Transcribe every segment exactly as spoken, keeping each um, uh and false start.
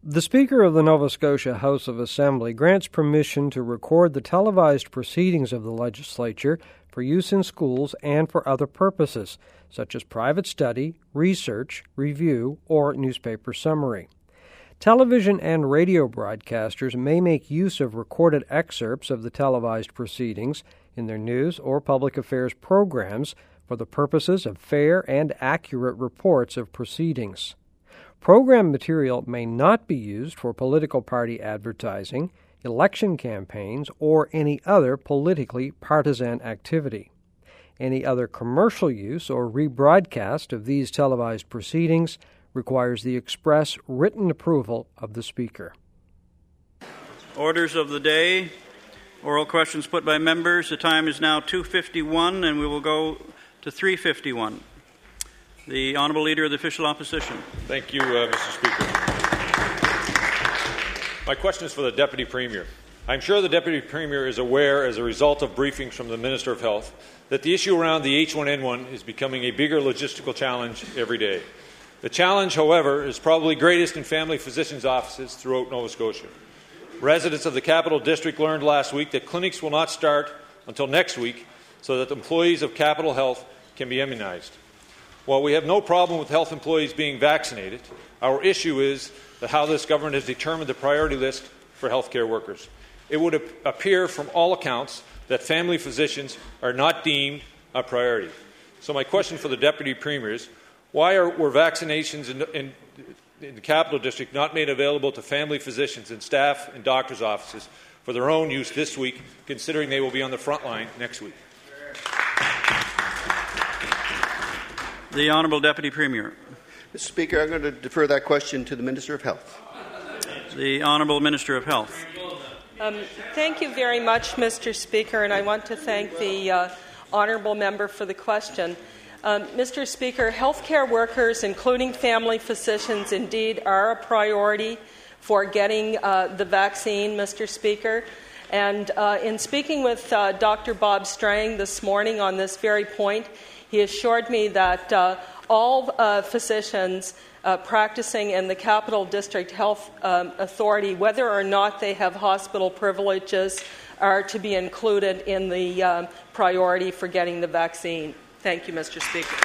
The Speaker of the Nova Scotia House of Assembly grants permission to record the televised proceedings of the legislature for use in schools and for other purposes, such as private study, research, review, or newspaper summary. Television and radio broadcasters may make use of recorded excerpts of the televised proceedings in their news or public affairs programs for the purposes of fair and accurate reports of proceedings. Program material may not be used for political party advertising, election campaigns, or any other politically partisan activity. Any other commercial use or rebroadcast of these televised proceedings requires the express written approval of the Speaker. Orders of the day. Oral questions put by members. The time is now two fifty-one, and we will go to three fifty-one. The Honourable Leader of the Official Opposition. Thank you, uh, Mister Speaker. My question is for the Deputy Premier. I'm sure the Deputy Premier is aware, as a result of briefings from the Minister of Health, that the issue around the H one N one is becoming a bigger logistical challenge every day. The challenge, however, is probably greatest in family physicians' offices throughout Nova Scotia. Residents of the Capital District learned last week that clinics will not start until next week so that employees of Capital Health can be immunized. While we have no problem with health employees being vaccinated, our issue is that how this government has determined the priority list for healthcare workers. It would appear from all accounts that family physicians are not deemed a priority. So my question for the Deputy Premier is, why are, were vaccinations in, in, in the Capital District not made available to family physicians and staff and doctors' offices for their own use this week, considering they will be on the front line next week? The Honourable Deputy Premier. Mister Speaker, I'm going to defer that question to the Minister of Health. The Honourable Minister of Health. Um, thank you very much, Mister Speaker, and I want to thank the uh, Honourable Member for the question. Um, Mister Speaker, healthcare workers, including family physicians, indeed are a priority for getting uh, the vaccine, Mister Speaker. And uh, in speaking with uh, Doctor Bob Strang this morning on this very point, he assured me that uh, all uh, physicians uh, practicing in the Capital District Health um, Authority, whether or not they have hospital privileges, are to be included in the um, priority for getting the vaccine. Thank you, Mister Speaker.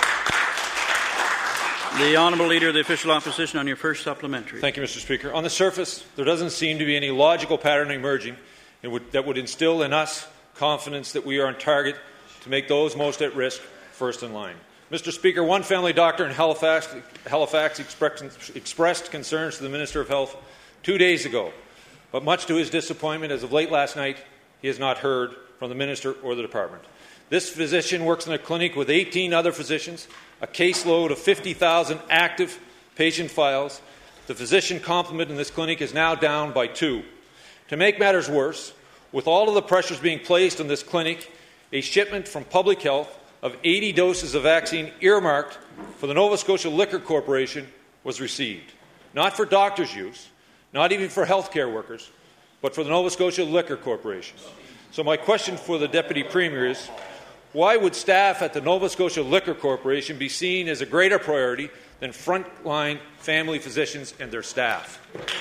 The Honourable Leader of the Official Opposition on your first supplementary. Thank you, Mister Speaker. On the surface, there doesn't seem to be any logical pattern emerging that would instill in us confidence that we are on target to make those most at risk first in line. Mister Speaker, one family doctor in Halifax, Halifax expressed, expressed concerns to the Minister of Health two days ago, but much to his disappointment, as of late last night, he has not heard from the Minister or the Department. This physician works in a clinic with eighteen other physicians, a caseload of fifty thousand active patient files. The physician complement in this clinic is now down by two. To make matters worse, with all of the pressures being placed on this clinic, a shipment from Public Health of eighty doses of vaccine earmarked for the Nova Scotia Liquor Corporation was received. Not for doctors' use, not even for healthcare workers, but for the Nova Scotia Liquor Corporation. So my question for the Deputy Premier is, why would staff at the Nova Scotia Liquor Corporation be seen as a greater priority than frontline family physicians and their staff?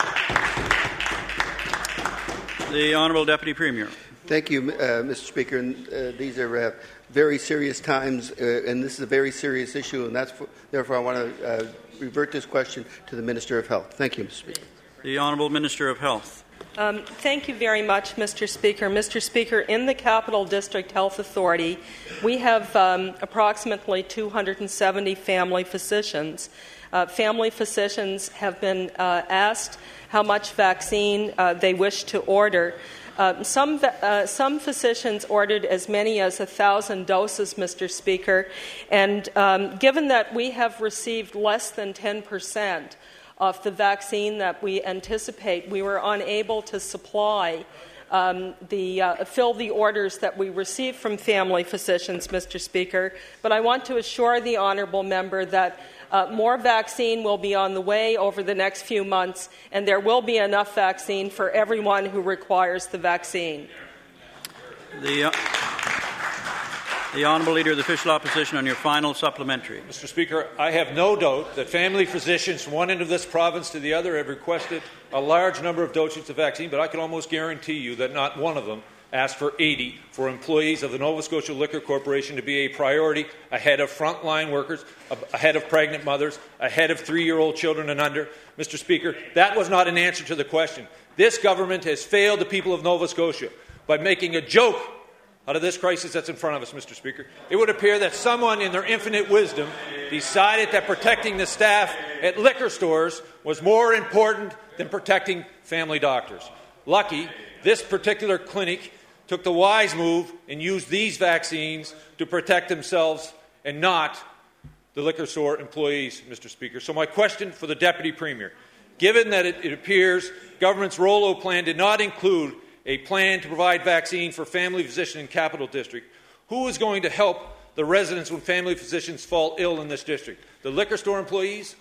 The Honourable Deputy Premier. Thank you, uh, Mister Speaker. And, uh, these are uh, very serious times, uh, and this is a very serious issue, and that's for, therefore I want to uh, revert this question to the Minister of Health. Thank you, Mister Speaker. The Honourable Minister of Health. Um, thank you very much, Mister Speaker. Mister Speaker, in the Capital District Health Authority, we have um, approximately two hundred seventy family physicians. Uh, family physicians have been uh, asked how much vaccine uh, they wish to order. Uh, some, uh, some physicians ordered as many as one thousand doses, Mister Speaker, and um, given that we have received less than ten percent of the vaccine that we anticipate, we were unable to supply um, the uh, fill the orders that we receive from family physicians, Mister Speaker. But I want to assure the honourable member that uh, more vaccine will be on the way over the next few months, and there will be enough vaccine for everyone who requires the vaccine. The, uh, The Honourable Leader of the Official Opposition on your final supplementary. Mister Speaker, I have no doubt that family physicians from one end of this province to the other have requested a large number of doses of vaccine, but I can almost guarantee you that not one of them asked for eighty for employees of the Nova Scotia Liquor Corporation to be a priority ahead of frontline workers, ahead of pregnant mothers, ahead of three-year-old children and under. Mister Speaker, that was not an answer to the question. This government has failed the people of Nova Scotia by making a joke out of this crisis that's in front of us, Mister Speaker. It would appear that someone in their infinite wisdom decided that protecting the staff at liquor stores was more important than protecting family doctors. Lucky, this particular clinic took the wise move and used these vaccines to protect themselves and not the liquor store employees, Mister Speaker. So my question for the Deputy Premier, given that it, it appears government's Rollo plan did not include a plan to provide vaccine for family physicians in Capital District, who is going to help the residents when family physicians fall ill in this district? The liquor store employees?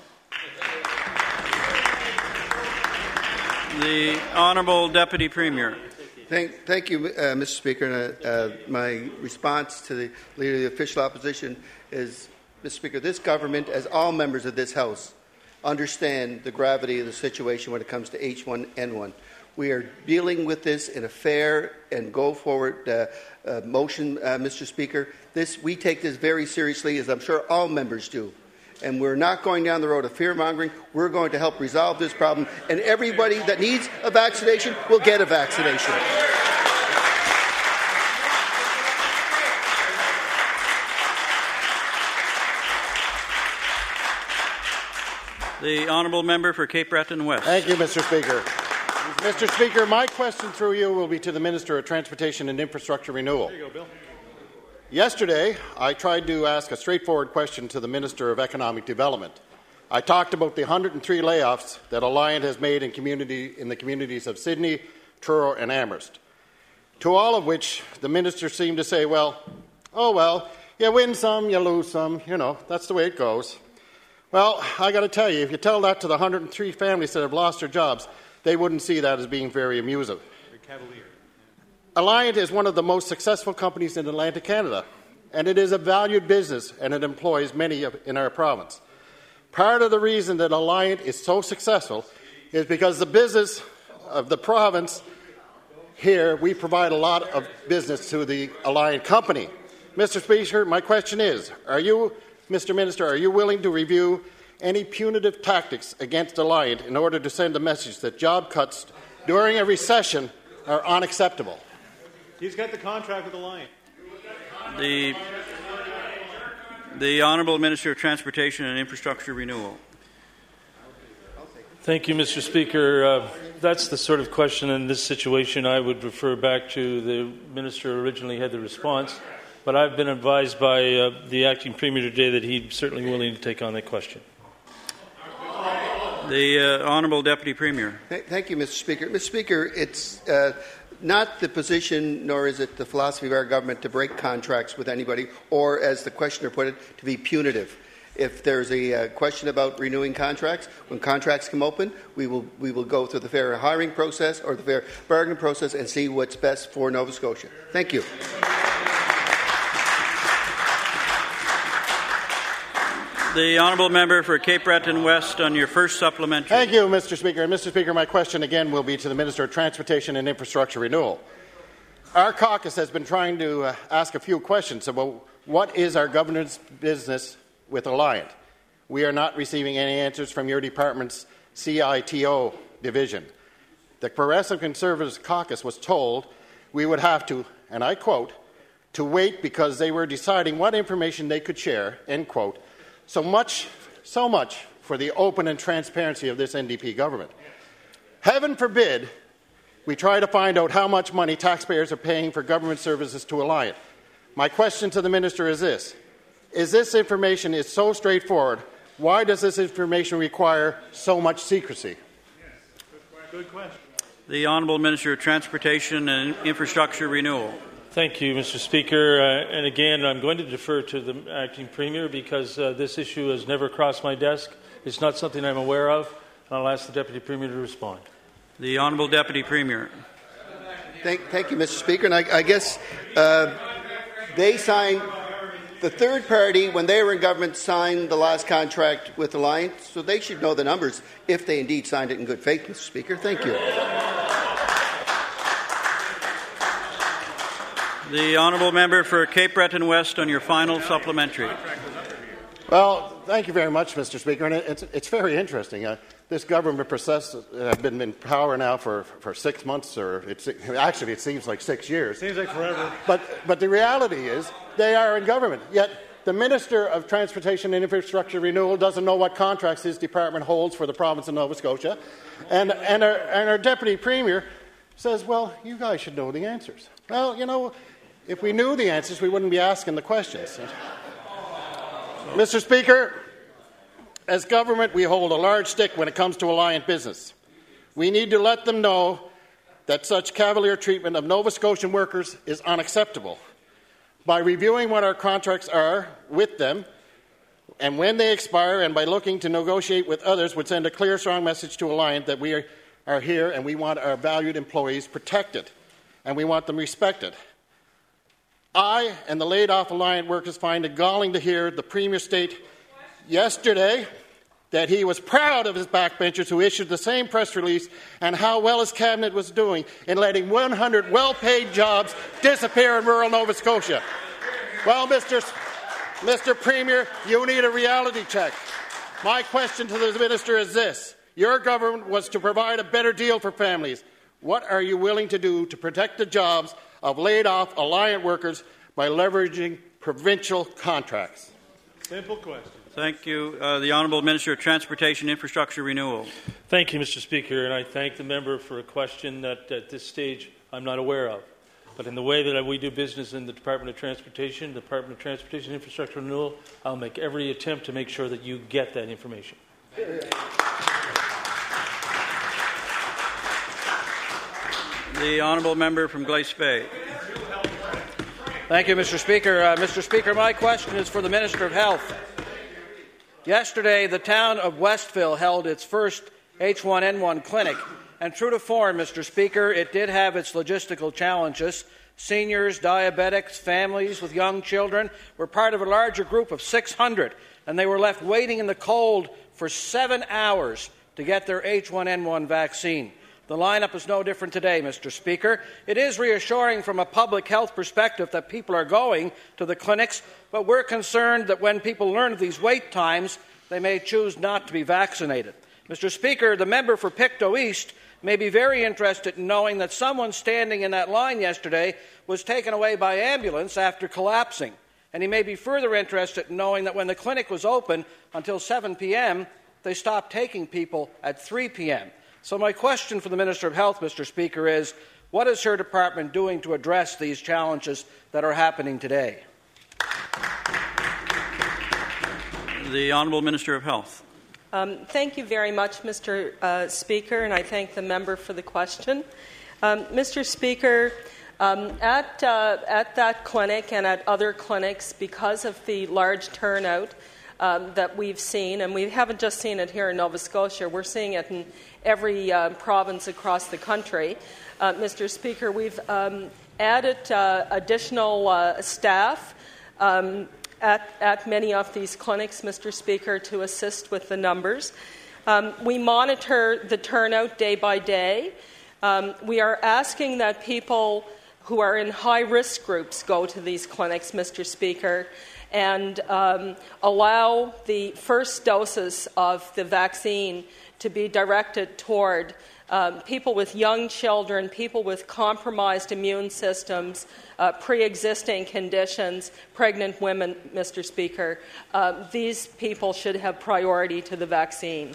The Honourable Deputy Premier. Thank, thank you, uh, Mister Speaker. And, uh, my response to the Leader of the Official Opposition is, Mister Speaker, this government, as all members of this House, understand the gravity of the situation when it comes to H one N one. We are dealing with this in a fair and go-forward uh, uh, motion, uh, Mister Speaker. This, we take this very seriously, as I'm sure all members do. And we're not going down the road of fear-mongering. We're going to help resolve this problem. And everybody that needs a vaccination will get a vaccination. The Honourable Member for Cape Breton West. Thank you, Mister Speaker. Mister Speaker, my question through you will be to the Minister of Transportation and Infrastructure Renewal. There you go, Bill. Yesterday, I tried to ask a straightforward question to the Minister of Economic Development. I talked about the one hundred three layoffs that Alliant has made in, community, in the communities of Sydney, Truro and Amherst. To all of which the Minister seemed to say, well, oh well, you win some, you lose some, you know, that's the way it goes. Well, I got to tell you, if you tell that to the one hundred three families that have lost their jobs, they wouldn't see that as being very amusing. Cavalier. Alliant is one of the most successful companies in Atlantic Canada, and it is a valued business, and it employs many of, in our province. Part of the reason that Alliant is so successful is because the business of the province here, we provide a lot of business to the Alliant company. Mister Speaker, my question is, are you, Mister Minister, are you willing to review any punitive tactics against Alliant in order to send a message that job cuts during a recession are unacceptable? He's got the contract with Alliant. The, the Honourable Minister of Transportation and Infrastructure Renewal. Thank you, Mister Speaker. Uh, that's the sort of question in this situation I would refer back to the Minister who originally had the response. But I've been advised by uh, the Acting Premier today that he's certainly willing to take on that question. The uh, Honourable Deputy Premier. Thank you, Mister Speaker. Mister Speaker, it's uh, not the position, nor is it the philosophy of our government to break contracts with anybody, or, as the questioner put it, to be punitive. If there's a uh, question about renewing contracts, when contracts come open, we will we will go through the fair hiring process or the fair bargaining process and see what's best for Nova Scotia. Thank you. The Honourable Member for Cape Breton West on your first supplementary. Thank you, Mister Speaker. And Mister Speaker, my question again will be to the Minister of Transportation and Infrastructure Renewal. Our caucus has been trying to uh, ask a few questions about what is our government's business with Alliant. We are not receiving any answers from your department's C I T O division. The Progressive Conservatives caucus was told we would have to, and I quote, to wait because they were deciding what information they could share, end quote. So much, so much for the open and transparency of this N D P government. Heaven forbid we try to find out how much money taxpayers are paying for government services to Alliant. My question to the Minister is this. Is this information is so straightforward, why does this information require so much secrecy? Good question. The Honourable Minister of Transportation and Infrastructure Renewal. Thank you, Mister Speaker. Uh, and again, I'm going to defer to the Acting Premier because uh, this issue has never crossed my desk. It's not something I'm aware of. And I'll ask the Deputy Premier to respond. The Honourable Deputy Premier. Thank, thank you, Mister Speaker. And I, I guess uh, They signed, the third party, when they were in government, signed the last contract with Alliance, so they should know the numbers if they indeed signed it in good faith, Mister Speaker. Thank you. The honourable member for Cape Breton West on your final supplementary. Well, thank you very much, Mister Speaker. And it's, it's very interesting. Uh, this government process has uh, been in power now for, for six months, or it's, actually it seems like six years. Seems like forever. But, but the reality is they are in government. Yet the Minister of Transportation and Infrastructure Renewal doesn't know what contracts his department holds for the province of Nova Scotia. And, and, our, and our Deputy Premier says, well, you guys should know the answers. Well, you know, if we knew the answers, we wouldn't be asking the questions. Mister Speaker, as government, we hold a large stick when it comes to Alliant business. We need to let them know that such cavalier treatment of Nova Scotian workers is unacceptable. By reviewing what our contracts are with them and when they expire, and by looking to negotiate with others, would send a clear, strong message to Alliant that we are, are here and we want our valued employees protected and we want them respected. I and the laid-off Alliant workers find it galling to hear the Premier state yesterday that he was proud of his backbenchers who issued the same press release and how well his cabinet was doing in letting one hundred well-paid jobs disappear in rural Nova Scotia. Well, Mister Mister Premier, you need a reality check. My question to the Minister is this. Your government was to provide a better deal for families. What are you willing to do to protect the jobs of laid-off Alliant workers by leveraging provincial contracts? Simple question. Thank you. Uh, the Honourable Minister of Transportation Infrastructure Renewal. Thank you, Mister Speaker, and I thank the member for a question that at this stage I'm not aware of. But in the way that we do business in the Department of Transportation, the Department of Transportation Infrastructure Renewal, I'll make every attempt to make sure that you get that information. The honourable member from Glace Bay. Thank you, Mister Speaker. Uh, Mister Speaker, my question is for the Minister of Health. Yesterday, the town of Westville held its first H one N one clinic, and true to form, Mister Speaker, it did have its logistical challenges. Seniors, diabetics, families with young children were part of a larger group of six hundred, and they were left waiting in the cold for seven hours to get their H one N one vaccine. The lineup is no different today, Mister Speaker. It is reassuring from a public health perspective that people are going to the clinics, but we're concerned that when people learn of these wait times, they may choose not to be vaccinated. Mister Speaker, the member for Pictou East may be very interested in knowing that someone standing in that line yesterday was taken away by ambulance after collapsing. And he may be further interested in knowing that when the clinic was open until seven p m, they stopped taking people at three p m So my question for the Minister of Health, Mister Speaker, is what is her department doing to address these challenges that are happening today? The Honourable Minister of Health. Um, thank you very much, Mister Uh, Speaker, and I thank the member for the question. Um, Mister Speaker, um, at, uh, at that clinic and at other clinics, because of the large turnout um, that we've seen, and we haven't just seen it here in Nova Scotia, we're seeing it in every uh, province across the country. Uh, Mister Speaker, we've um, added uh, additional uh, staff um, at, at many of these clinics, Mister Speaker, to assist with the numbers. Um, we monitor the turnout day by day. Um, we are asking that people who are in high-risk groups go to these clinics, Mister Speaker, and um, allow the first doses of the vaccine to be directed toward um, people with young children, people with compromised immune systems, uh, pre-existing conditions, pregnant women, Mister Speaker. Uh, these people should have priority to the vaccine.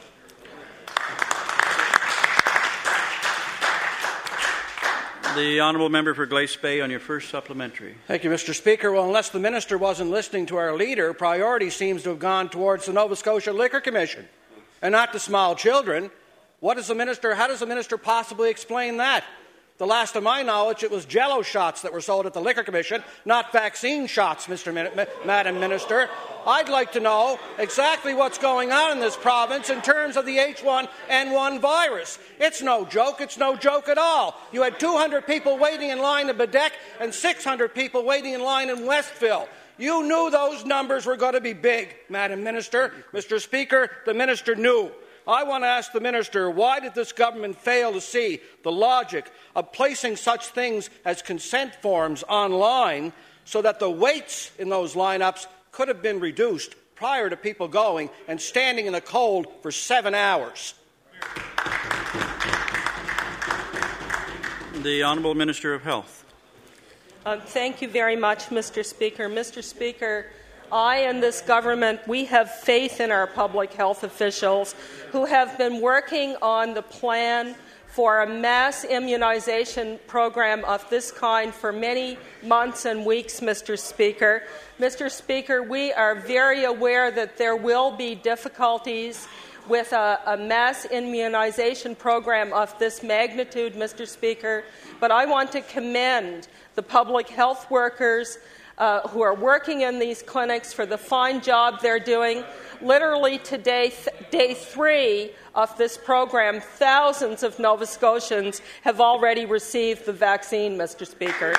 The honourable member for Glace Bay on your first supplementary. Thank you, Mister Speaker. Well, unless the minister wasn't listening to our leader, priority seems to have gone towards the Nova Scotia Liquor Commission and not to small children. What does the minister, how does the minister possibly explain that? The last of my knowledge, it was Jell-O shots that were sold at the Liquor Commission, not vaccine shots, Mister Min- Madam Minister. I'd like to know exactly what's going on in this province in terms of the H one N one virus. It's no joke. It's no joke at all. You had two hundred people waiting in line in Baddeck and six hundred people waiting in line in Westville. You knew those numbers were going to be big, Madam Minister. Mister Speaker, the minister knew. I want to ask the minister, why did this government fail to see the logic of placing such things as consent forms online so that the waits in those lineups could have been reduced prior to people going and standing in the cold for seven hours? The Honourable Minister of Health. Uh, thank you very much, Mister Speaker. Mister Speaker, I and this government, we have faith in our public health officials who have been working on the plan for a mass immunization program of this kind for many months and weeks, Mister Speaker. Mister Speaker, we are very aware that there will be difficulties with a, a mass immunization program of this magnitude, Mister Speaker, but I want to commend the public health workers Uh, who are working in these clinics for the fine job they're doing. Literally today, th- day three of this program, thousands of Nova Scotians have already received the vaccine, Mister Speaker.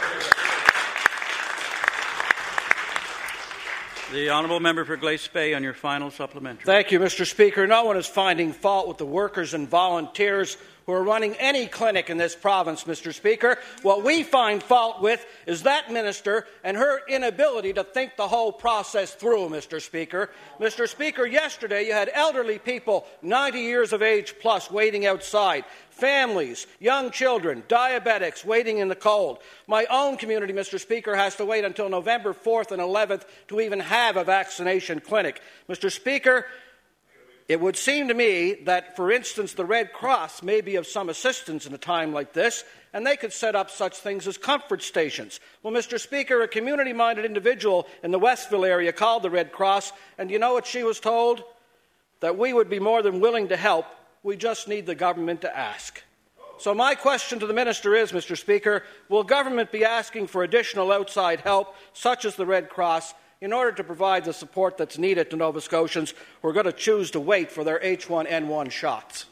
The Honourable Member for Glace Bay on your final supplementary. Thank you, Mister Speaker. No one is finding fault with the workers and volunteers who are running any clinic in this province, Mister Speaker. What we find fault with is that minister and her inability to think the whole process through, Mister Speaker. Mister Speaker, yesterday you had elderly people, ninety years of age plus, waiting outside. Families, young children, diabetics waiting in the cold. My own community, Mister Speaker, has to wait until November fourth and eleventh to even have a vaccination clinic. Mister Speaker, it would seem to me that, for instance, the Red Cross may be of some assistance in a time like this, and they could set up such things as comfort stations. Well, Mister Speaker, a community-minded individual in the Westville area called the Red Cross, and you know what she was told? That we would be more than willing to help. We just need the government to ask. So my question to the minister is, Mister Speaker, will government be asking for additional outside help, such as the Red Cross, in order to provide the support that's needed to Nova Scotians who are going to choose to wait for their H one N one shots?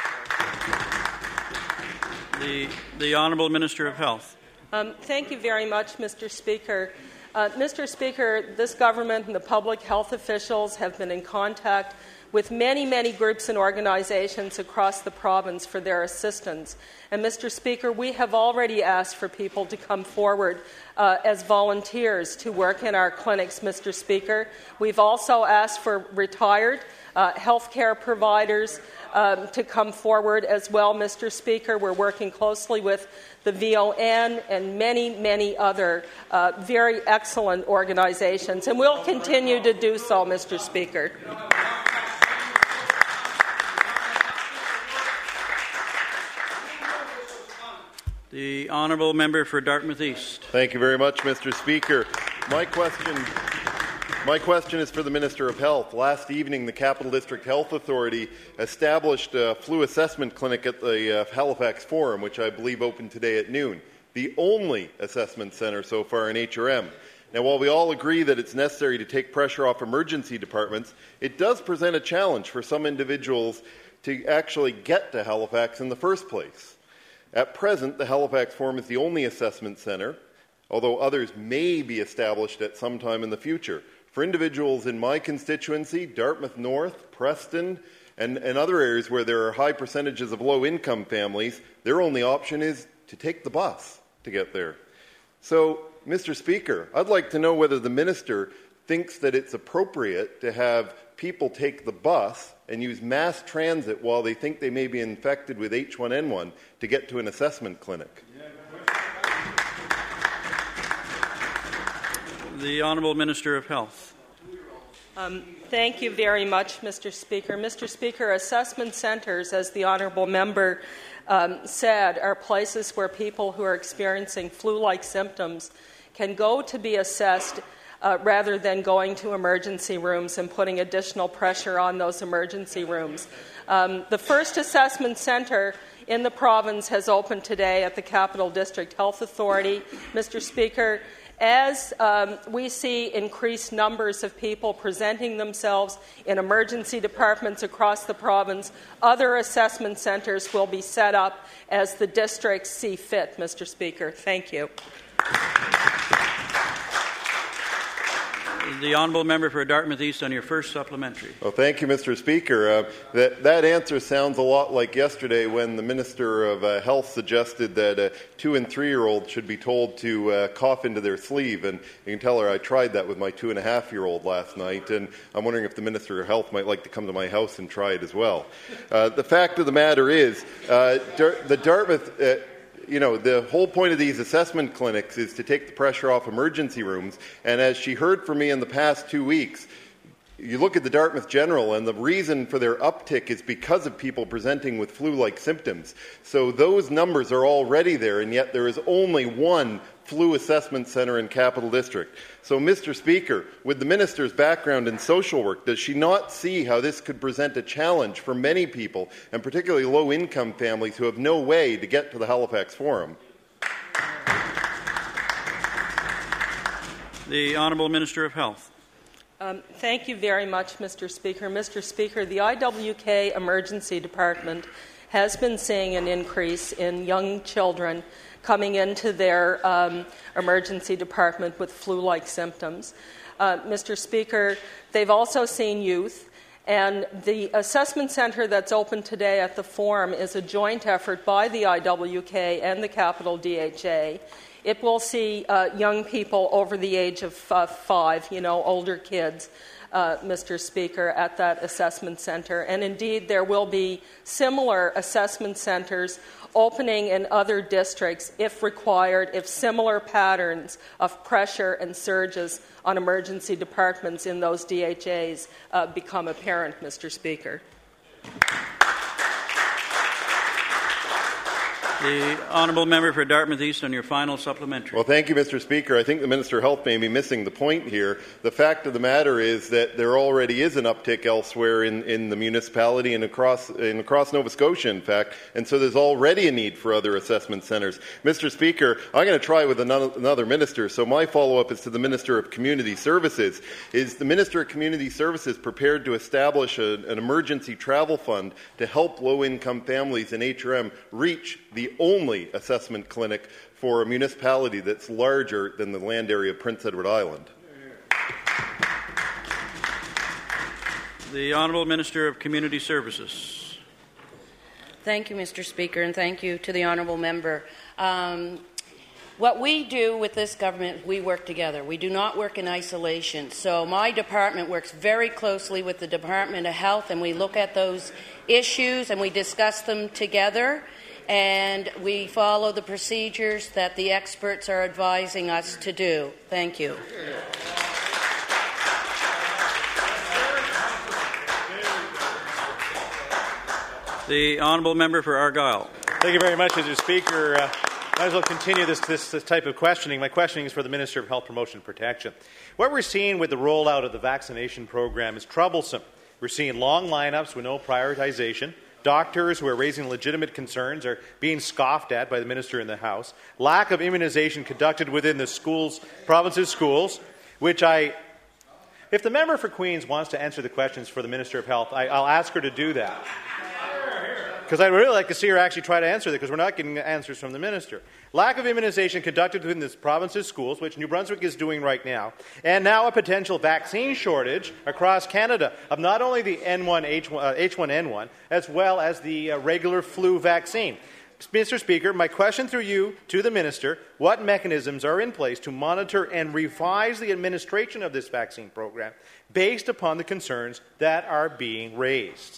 The, the Honourable Minister of Health. Um, thank you very much, Mister Speaker. Uh, Mister Speaker, this government and the public health officials have been in contact with many, many groups and organizations across the province for their assistance. And, Mister Speaker, we have already asked for people to come forward uh, as volunteers to work in our clinics, Mister Speaker. We've also asked for retired uh, healthcare providers um, to come forward as well, Mister Speaker. We're working closely with the V O N and many, many other uh, very excellent organizations, and we'll continue to do so, Mister Speaker. The Honourable Member for Dartmouth East. Thank you very much, Mister Speaker. My question, my question is for the Minister of Health. Last evening, the Capital District Health Authority established a flu assessment clinic at the uh, Halifax Forum, which I believe opened today at noon, the only assessment centre so far in H R M. Now, while we all agree that it's necessary to take pressure off emergency departments, it does present a challenge for some individuals to actually get to Halifax in the first place. At present, the Halifax Forum is the only assessment centre, although others may be established at some time in the future. For individuals in my constituency, Dartmouth North, Preston, and, and other areas where there are high percentages of low-income families, their only option is to take the bus to get there. So, Mister Speaker, I'd like to know whether the minister thinks that it's appropriate to have people take the bus and use mass transit while they think they may be infected with H one N one to get to an assessment clinic. The Honourable Minister of Health. Um, thank you very much, Mister Speaker. Mister Speaker, assessment centres, as the Honourable Member um, said, are places where people who are experiencing flu-like symptoms can go to be assessed Uh, rather than going to emergency rooms and putting additional pressure on those emergency rooms. Um, the first assessment centre in the province has opened today at the Capital District Health Authority. Mister Speaker, as um, we see increased numbers of people presenting themselves in emergency departments across the province, other assessment centres will be set up as the districts see fit, Mister Speaker. Thank you. The honourable member for Dartmouth East on your first supplementary. Well, thank you, Mister Speaker. Uh, that, that answer sounds a lot like yesterday when the Minister of uh, Health suggested that uh, two- and three-year-olds should be told to uh, cough into their sleeve. And you can tell her I tried that with my two-and-a-half-year-old last night, and I'm wondering if the Minister of Health might like to come to my house and try it as well. Uh, the fact of the matter is, uh, Dar- the Dartmouth... Uh, You know, the whole point of these assessment clinics is to take the pressure off emergency rooms. And as she heard from me in the past two weeks, you look at the Dartmouth General, and the reason for their uptick is because of people presenting with flu-like symptoms. So those numbers are already there, and yet there is only one flu assessment centre in Capital District. So, Mister Speaker, with the Minister's background in social work, does she not see how this could present a challenge for many people, and particularly low-income families who have no way to get to the Halifax Forum? The Honourable Minister of Health. Um, thank you very much, Mister Speaker. Mister Speaker, the I W K Emergency Department has been seeing an increase in young children coming into their um, emergency department with flu-like symptoms. Uh, Mister Speaker, they've also seen youth, and the assessment centre that's open today at the Forum is a joint effort by the I W K and the Capital D H A. It will see uh, young people over the age of uh, five, you know, older kids, uh, Mister Speaker, at that assessment centre. And indeed, there will be similar assessment centres opening in other districts if required, if similar patterns of pressure and surges on emergency departments in those D H As uh, become apparent, Mister Speaker. The honourable member for Dartmouth East on your final supplementary. Well, thank you, Mister Speaker. I think the Minister of Health may be missing the point here. The fact of the matter is that there already is an uptick elsewhere in, in the municipality and across, in, across Nova Scotia, in fact, and so there's already a need for other assessment centres. Mister Speaker, I'm going to try with another minister, so my follow-up is to the Minister of Community Services. Is the Minister of Community Services prepared to establish a, an emergency travel fund to help low-income families in H R M reach the only assessment clinic for a municipality that's larger than the land area of Prince Edward Island? The Honourable Minister of Community Services. Thank you, Mister Speaker, and thank you to the Honourable Member. Um, what we do with this government, we work together. We do not work in isolation. So my department works very closely with the Department of Health, and we look at those issues and we discuss them together. And we follow the procedures that the experts are advising us to do. Thank you. The honourable member for Argyll. Thank you very much, Mister Speaker. Uh, might as well continue this, this, this type of questioning. My questioning is for the Minister of Health Promotion and Protection. What we're seeing with the rollout of the vaccination program is troublesome. We're seeing long lineups with no prioritization. Doctors who are raising legitimate concerns are being scoffed at by the Minister in the House. Lack of immunization conducted within the schools, province's schools, which I... If the member for Queens wants to answer the questions for the Minister of Health, I, I'll ask her to do that. Because I'd really like to see her actually try to answer that, because we're not getting answers from the Minister. Lack of immunization conducted within this province's schools, which New Brunswick is doing right now, and now a potential vaccine shortage across Canada of not only the N one H one N one, as well as the uh, regular flu vaccine. Mister Speaker, my question through you to the Minister, what mechanisms are in place to monitor and revise the administration of this vaccine program based upon the concerns that are being raised?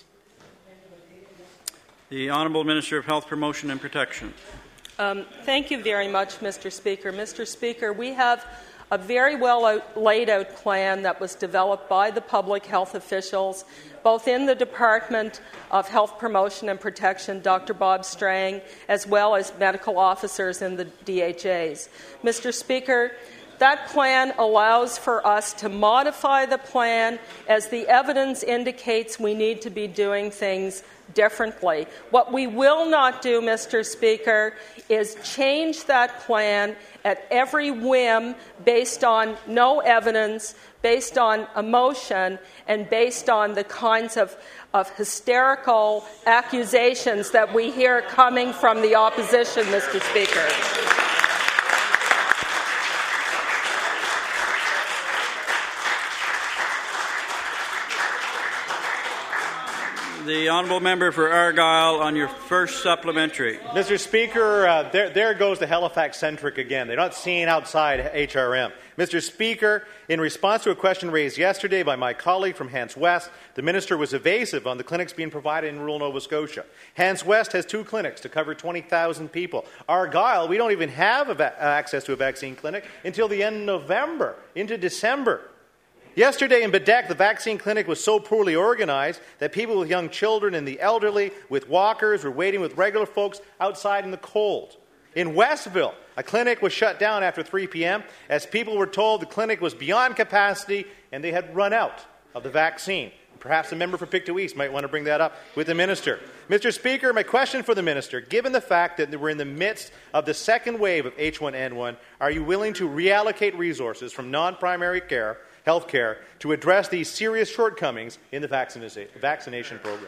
The Honourable Minister of Health Promotion and Protection. Um, thank you very much, Mister Speaker. Mister Speaker, we have a very well out, laid out plan that was developed by the public health officials, both in the Department of Health Promotion and Protection, Doctor Bob Strang, as well as medical officers in the D H As. Mister Speaker, That plan allows for us to modify the plan as the evidence indicates we need to be doing things differently. What we will not do, Mister Speaker, is change that plan at every whim based on no evidence, based on emotion, and based on the kinds of, of hysterical accusations that we hear coming from the opposition, Mister Speaker. The honourable member for Argyll on your first supplementary. Mister Speaker, uh, there, there goes the Halifax-centric again. They're not seeing outside H R M. Mister Speaker, in response to a question raised yesterday by my colleague from Hants West, the minister was evasive on the clinics being provided in rural Nova Scotia. Hants West has two clinics to cover twenty thousand people. Argyll, we don't even have a va- access to a vaccine clinic until the end of November, into December. Yesterday in Badek, the vaccine clinic was so poorly organized that people with young children and the elderly with walkers were waiting with regular folks outside in the cold. In Westville, a clinic was shut down after three p.m. as people were told the clinic was beyond capacity and they had run out of the vaccine. Perhaps the member for Pictou East might want to bring that up with the minister. Mister Speaker, my question for the minister, given the fact that we're in the midst of the second wave of H one N one, are you willing to reallocate resources from non-primary care health care to address these serious shortcomings in the vaccina- vaccination program?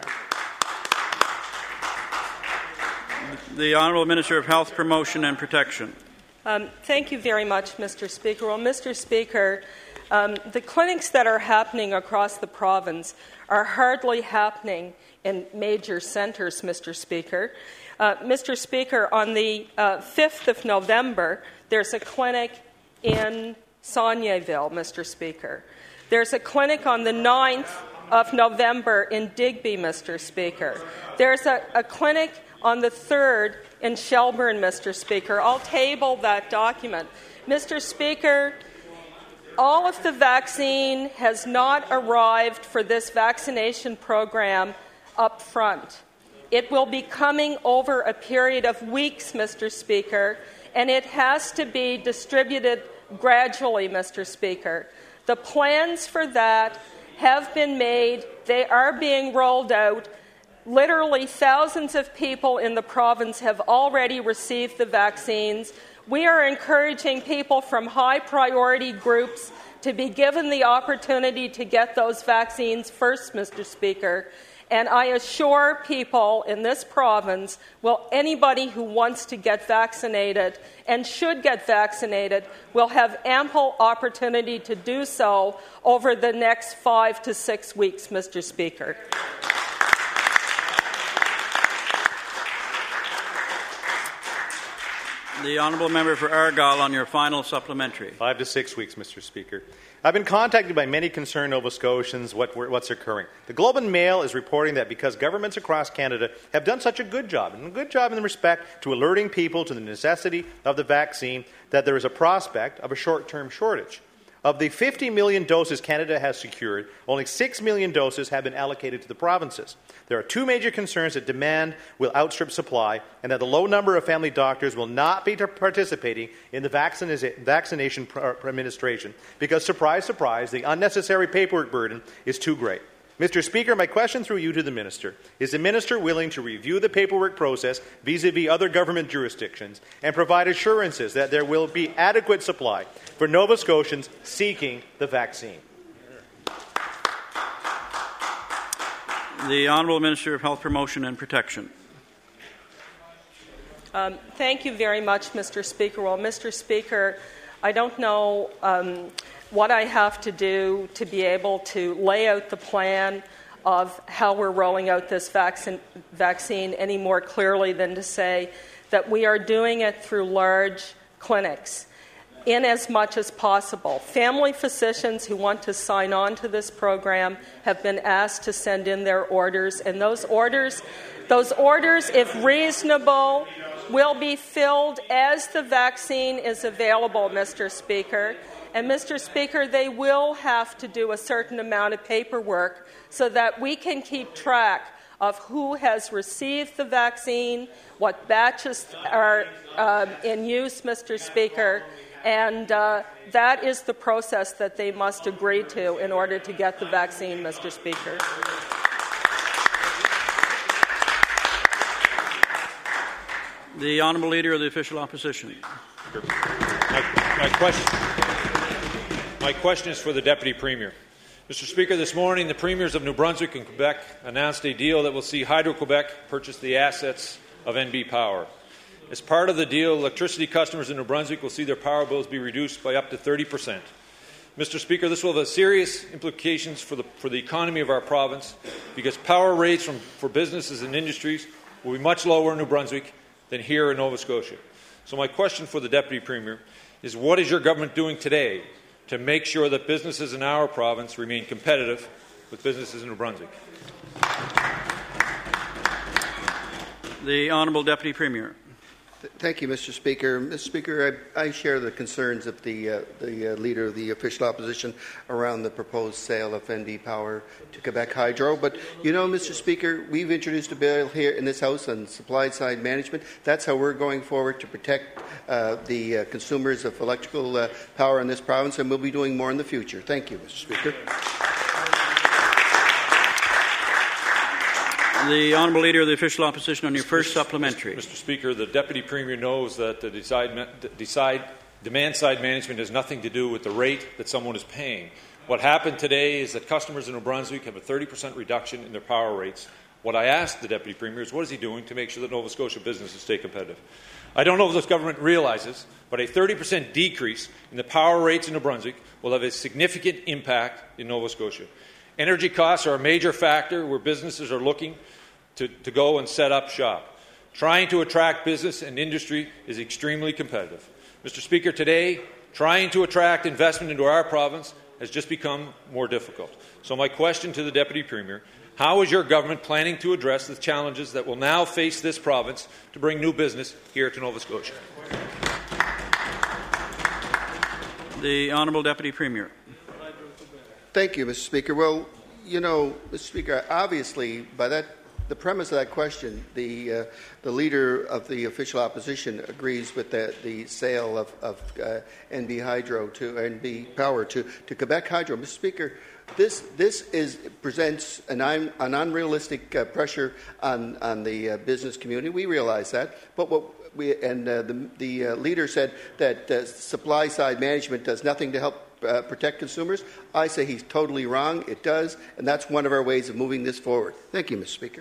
The Honourable Minister of Health, Promotion and Protection. Um, thank you very much, Mister Speaker. Well, Mister Speaker, um, the clinics that are happening across the province are hardly happening in major centres, Mister Speaker. Uh, Mister Speaker, on the uh, fifth of November, there's a clinic in Saulniéville, Mister Speaker. There's a clinic on the ninth of November in Digby, Mister Speaker. There's a, a clinic on the third in Shelburne, Mister Speaker. I'll table that document. Mister Speaker, all of the vaccine has not arrived for this vaccination program up front. It will be coming over a period of weeks, Mister Speaker, and it has to be distributed gradually, Mister Speaker. The plans for that have been made. They are being rolled out. Literally thousands of people in the province have already received the vaccines. We are encouraging people from high-priority groups to be given the opportunity to get those vaccines first, Mister Speaker. And I assure people in this province, well, anybody who wants to get vaccinated and should get vaccinated will have ample opportunity to do so over the next five to six weeks, Mister Speaker. The honourable member for Argyll on your final supplementary. Five to six weeks, Mister Speaker. I've been contacted by many concerned Nova Scotians what, what's occurring. The Globe and Mail is reporting that because governments across Canada have done such a good job, and a good job in respect to alerting people to the necessity of the vaccine, that there is a prospect of a short-term shortage. Of the fifty million doses Canada has secured, only six million doses have been allocated to the provinces. There are two major concerns that demand will outstrip supply and that the low number of family doctors will not be participating in the vaccina- vaccination administration because, surprise, surprise, the unnecessary paperwork burden is too great. Mister Speaker, my question through you to the Minister. Is the Minister willing to review the paperwork process vis-a-vis other government jurisdictions and provide assurances that there will be adequate supply for Nova Scotians seeking the vaccine? The Honourable Minister of Health, Promotion and Protection. Um, thank you very much, Mister Speaker. Well, Mister Speaker, I don't know um, what I have to do to be able to lay out the plan of how we're rolling out this vaccine, vaccine any more clearly than to say that we are doing it through large clinics in as much as possible. Family physicians who want to sign on to this program have been asked to send in their orders, and those orders, those orders, if reasonable, will be filled as the vaccine is available, Mister Speaker. And, Mister Speaker, they will have to do a certain amount of paperwork so that we can keep track of who has received the vaccine, what batches are um, in use, Mister Speaker, And uh, that is the process that they must agree to in order to get the vaccine, Mister Speaker. The Honourable Leader of the Official Opposition. My, my, question, my question is for the Deputy Premier. Mister Speaker, this morning the Premiers of New Brunswick and Quebec announced a deal that will see Hydro-Quebec purchase the assets of N B Power. As part of the deal, electricity customers in New Brunswick will see their power bills be reduced by up to thirty percent. Mister Speaker, this will have serious implications for the, for the economy of our province because power rates from, for businesses and industries will be much lower in New Brunswick than here in Nova Scotia. So my question for the Deputy Premier is, what is your government doing today to make sure that businesses in our province remain competitive with businesses in New Brunswick? The Honourable Deputy Premier. Thank you, Mister Speaker. Mister Speaker, I, I share the concerns of the, uh, the uh, Leader of the Official Opposition around the proposed sale of N B Power to Quebec Hydro. But, you know, Mister Speaker, we've introduced a bill here in this House on supply-side management. That's how we're going forward to protect uh, the uh, consumers of electrical uh, power in this province, and we'll be doing more in the future. Thank you, Mister Speaker. The Honourable Leader of the Official Opposition on your first supplementary. Mister Speaker, the Deputy Premier knows that the decide, decide, demand-side management has nothing to do with the rate that someone is paying. What happened today is that customers in New Brunswick have a thirty percent reduction in their power rates. What I asked the Deputy Premier is, what is he doing to make sure that Nova Scotia businesses stay competitive? I don't know if this government realizes, but a thirty percent decrease in the power rates in New Brunswick will have a significant impact in Nova Scotia. Energy costs are a major factor where businesses are looking to, to go and set up shop. Trying to attract business and industry is extremely competitive. Mister Speaker, today, trying to attract investment into our province has just become more difficult. So my question to the Deputy Premier, how is your government planning to address the challenges that will now face this province to bring new business here to Nova Scotia? The Honourable Deputy Premier. Thank you, Mister Speaker. Well, you know, Mister Speaker, obviously, by that, the premise of that question, the uh, the Leader of the Official Opposition agrees with the, the sale of, of uh, N B Hydro to N B Power to, to Quebec Hydro. Mister Speaker, this this is presents an, an unrealistic uh, pressure on on the uh, business community. We realize that, but what we and uh, the the uh, Leader said that uh, supply side management does nothing to help Uh, protect consumers. I say he's totally wrong. It does, and that's one of our ways of moving this forward. Thank you, Mister Speaker.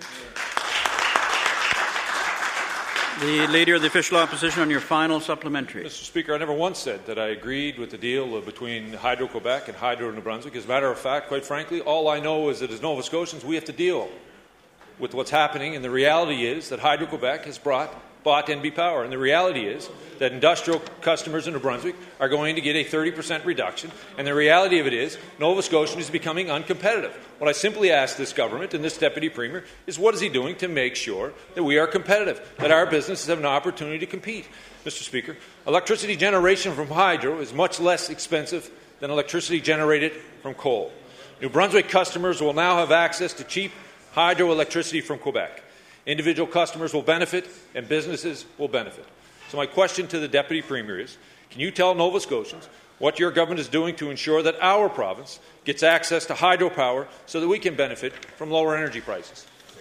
The Leader of the Official Opposition on your final supplementary. Mister Speaker, I never once said that I agreed with the deal between Hydro-Quebec and Hydro-New Brunswick. As a matter of fact, quite frankly, all I know is that as Nova Scotians, we have to deal with what's happening, and the reality is that Hydro-Quebec has brought bought N B Power. And the reality is that industrial customers in New Brunswick are going to get a thirty percent reduction. And the reality of it is Nova Scotia is becoming uncompetitive. What I simply ask this government and this Deputy Premier is, what is he doing to make sure that we are competitive, that our businesses have an opportunity to compete? Mister Speaker, electricity generation from hydro is much less expensive than electricity generated from coal. New Brunswick customers will now have access to cheap hydroelectricity from Quebec. Individual customers will benefit and businesses will benefit. So my question to the Deputy Premier is, can you tell Nova Scotians what your government is doing to ensure that our province gets access to hydropower so that we can benefit from lower energy prices?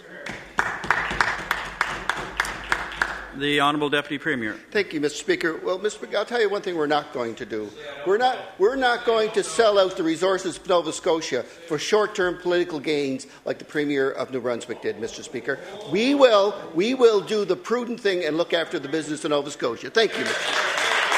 The Honourable Deputy Premier. Thank you, Mister Speaker. Well, Mister Speaker, I'll tell you one thing we're not going to do. We're not, we're not going to sell out the resources of Nova Scotia for short-term political gains like the Premier of New Brunswick did, Mister Speaker. We will, we will do the prudent thing and look after the business of Nova Scotia. Thank you, Mister Speaker.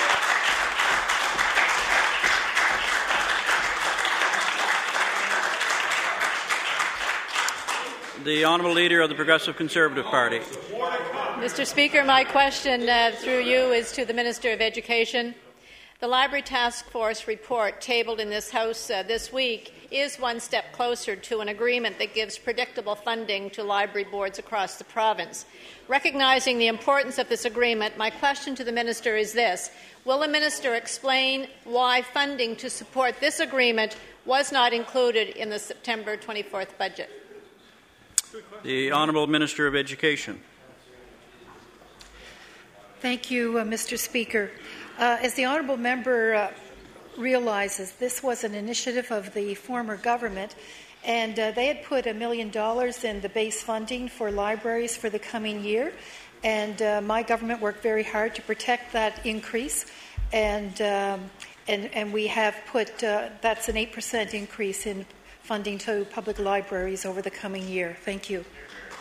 The Honourable Leader of the Progressive Conservative Party. Mister Speaker, my question uh, through you is to the Minister of Education. The Library Task Force report tabled in this House uh, this week is one step closer to an agreement that gives predictable funding to library boards across the province. Recognizing the importance of this agreement, my question to the Minister is this. Will the Minister explain why funding to support this agreement was not included in the September twenty-fourth budget? The Honourable Minister of Education. Thank you, uh, Mister Speaker. Uh, as the honourable member uh, realizes, this was an initiative of the former government, and uh, they had put a million dollars in the base funding for libraries for the coming year, and uh, my government worked very hard to protect that increase, and um, and, and we have put, uh, that's an eight percent increase in funding to public libraries over the coming year. Thank you.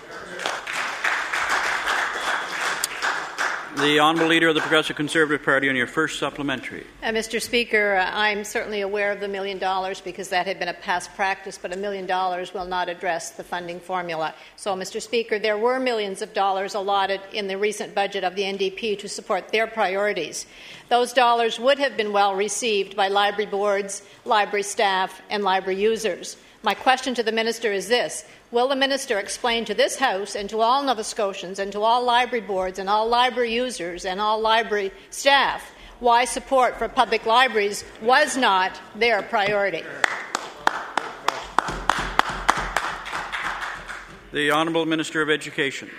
The Honourable Leader of the Progressive Conservative Party on your first supplementary. Uh, Mister Speaker, uh, I'm certainly aware of the million dollars because that had been a past practice, but a million dollars will not address the funding formula. So, Mister Speaker, there were millions of dollars allotted in the recent budget of the N D P to support their priorities. Those dollars would have been well received by library boards, library staff, and library users. My question to the Minister is this. Will the Minister explain to this House and to all Nova Scotians and to all library boards and all library users and all library staff why support for public libraries was not their priority? The Honourable Minister of Education.